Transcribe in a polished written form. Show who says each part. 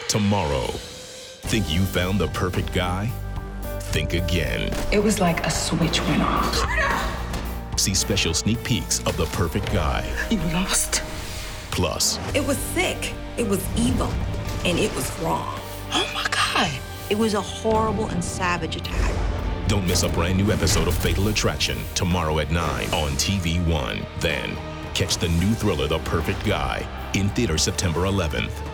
Speaker 1: tomorrow. Think you found the perfect guy? Think again.
Speaker 2: It was like a switch went off.
Speaker 1: See special sneak peeks of The Perfect Guy.
Speaker 2: You lost.
Speaker 1: Plus,
Speaker 3: it was sick, it was evil, and it was wrong.
Speaker 2: Oh my God.
Speaker 3: It was a horrible and savage attack.
Speaker 1: don't miss a brand new episode of Fatal Attraction tomorrow at 9 on TV One. Then, catch the new thriller The Perfect Guy in theaters September 11th.